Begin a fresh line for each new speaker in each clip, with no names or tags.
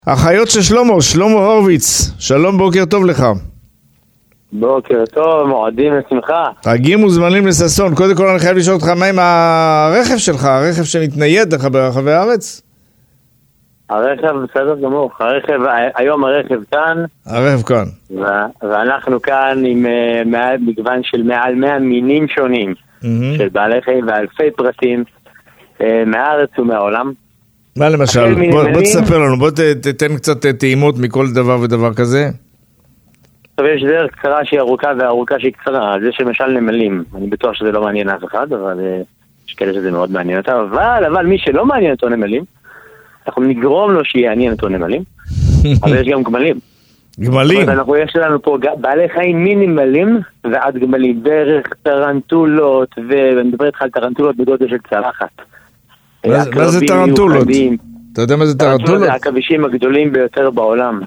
החיות של שלמה, שלמה הורוביץ, שלום, בוקר טוב לך.
בוקר טוב, מועדים לשמחה.
תגיעו מוזמנים לששון. קודם כל אני חייב לשאול אותך מה עם הרכב שלך, הרכב שמתנייד לך ברחבי הארץ?
הרכב בסדר גמור, היום הרכב כאן.
הרכב כאן.
ואנחנו כאן עם מגוון של מעל 100 מינים שונים של בעלי חיים ואלפי פרטים מהארץ ומהעולם.
מה למשל? בוא תספר לנו, בוא תתן קצת טעימות מכל דבר ודבר כזה.
טוב, יש דרך קצרה שהיא ארוכה והארוכה שהיא קצרה. זה שמשל נמלים, אני בטוח שזה לא מעניין אף אחד, אבל יש כאלה שזה מאוד מעניין אותם. אבל מי שלא מעניין אותו נמלים, אנחנו נגרום לו שיעניין אותו נמלים. אבל יש גם גמלים.
גמלים?
יש לנו פה בעלי חיים מינימלים ועד גמלים, דרך טרנטולות, ואני מדבר איתך על טרנטולות בגודל של צלחת.
מה זה טרנטולות? אתה יודע מה זה טרנטולות?
זה הכבישים הגדולים ביותר בעולם.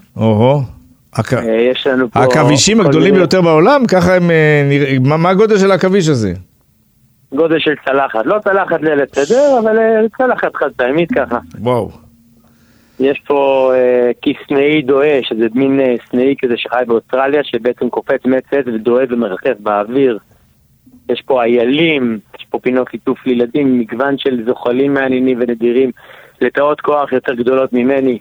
יש לנו פה...
הכבישים הגדולים ביותר בעולם? ככה הם נראים... מה הגודל של הכביש הזה?
גודל של צלחת. לא צלחת ליל סדר, אבל צלחת חד פעמית ככה.
וואו.
יש פה כסנאי דואה, שזה מין סנאי כזה שחי באוסטרליה, שבעצם קופץ מצד ודואה ומרחף באוויר. יש פה איילים, יש פה פינות ליטוף לילדים, מגוון של זוחלים מעניינים ונדירים, לטאות כוח יותר גדולות ממני.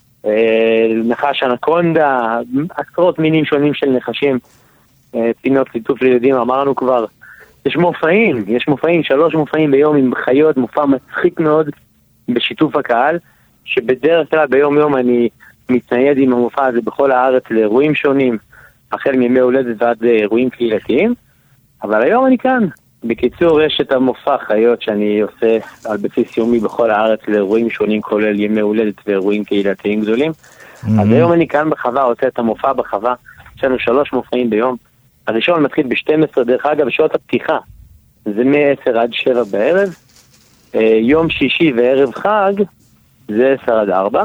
נחש אנקונדה, עשרות מינים שונים של נחשים, פינות ליטוף לילדים, אמרנו כבר. יש מופעים, 3 מופעים ביום עם חיות, מופע מצחיק מאוד בשיתוף הקהל, שבדרך כלל ביום יום אני מתנייד עם המופע הזה בכל הארץ לאירועים שונים, החל מימי הולדת ועד אירועים קהילתיים, אבל היום אני כאן. בקיצור, יש את המופע חיות שאני עושה על בסיס יומי בכל הארץ לאירועים שונים, כולל ימי הולדת ואירועים קהילתיים גדולים. אז היום אני כאן בחווה, עושה את המופע בחווה. יש לנו 3 מופעים ביום. הראשון מתחיל ב-12, דרך אגב, שעות הפתיחה. זה מ-10 עד 7 בערב. יום שישי וערב חג, זה 10 עד 4.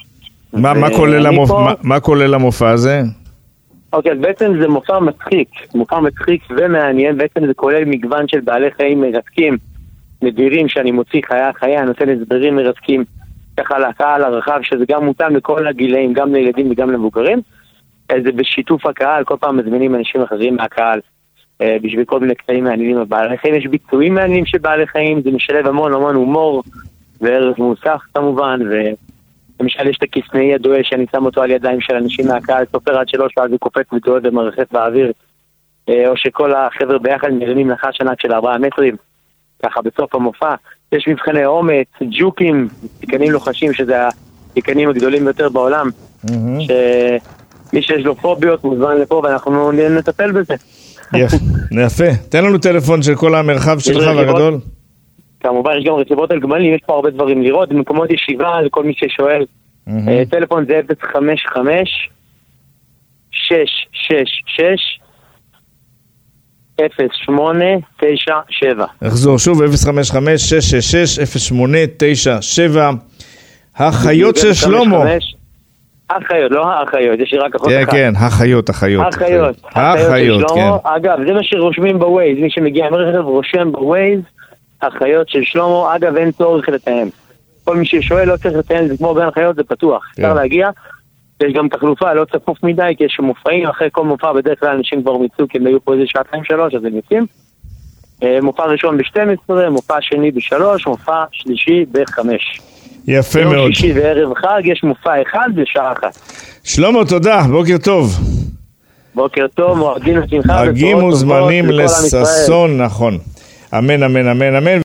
מה כולל המופע הזה?
אוקיי, בעצם זה מופע מצחיק ומעניין. בעצם זה כולל מגוון של בעלי חיים מרתקים, נדירים שאני מוציא חיה, נותן הסברים מרתקים ככה לקהל הרחב, שזה גם מותאם לכל הגילאים, גם לילדים וגם למבוגרים. זה בשיתוף הקהל, כל פעם מזמינים אנשים אחרים מהקהל בשביל כל מיני קטעים מעניינים בבעלי חיים. יש ביצועים מעניינים של בעלי חיים, זה משלב המון הומור וערך מוסך כמובן, למשל יש את הכסנאי הדואה שאני שם אותו על ידיים של אנשים מהקהל, סופר עד 3 ואז הוא קופץ ודואה ומרחף באוויר, או שכל החבר'ה ביחד מרימים נחש ענק של 4 מטרים, ככה בסוף המופע. יש מבחני אומץ, ג'וקים, תיקנים לוחשים, שזה התיקנים הגדולים ביותר בעולם, שמי שיש לו פוביות מוזמן לפה ואנחנו נטפל בזה.
יפה, תן לנו טלפון של כל המרחב שלך והגדול.
כמובן יש גם רכיבות על גמלים, יש פה הרבה דברים לראות, במקומות ישיבה, לכל מי ששואל. טלפון זה 055-666-0897.
אחזור שוב, 055-666-0897. החיות של שלמה.
החיות, לא האחיות, יש לי רק אחות אחת.
כן, החיות,
החיות של שלמה. אגב, זה מה שרושמים בווייז, מי שמגיע עם רכב רושם בווייז, החיות של שלמה. אגב, אין צורך לתאם. כל מי ששואל לא צריך לתאם, זה כמו גן חיות, זה פתוח. אפשר להגיע. יש גם תחלופה, לא צפוף מדי, כי יש מופעים, אחרי כל מופע בדרך כלל אנשים כבר מיצו, כי הם היו פה איזה 2-3, אז הם יוצאים. מופע ראשון ב-12, מופע שני ב-3, מופע שלישי ב-5.
יפה מאוד.
יום שישי וערב חג יש מופע אחד בשעה 1.
שלמה, תודה, בוקר טוב.
בוקר טוב, מועדים לשמחה.
הגיעו מוזמנים לששון, נכון. אמן, אמן, אמן, אמן.